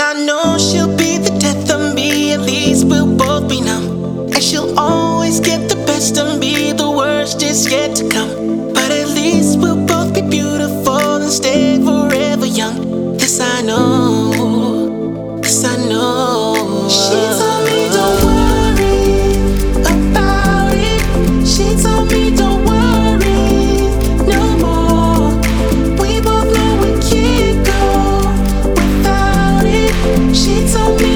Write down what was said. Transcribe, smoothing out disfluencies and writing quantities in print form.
I know she'll be the death of me, at least we'll both be numb. And she'll always get the best of me, the worst is yet to come. But at least we'll both be beautiful and stay forever young. This I know, this I know. She told me don't worry about it. She told me don't worry no more. We both know we can't go without it. She told me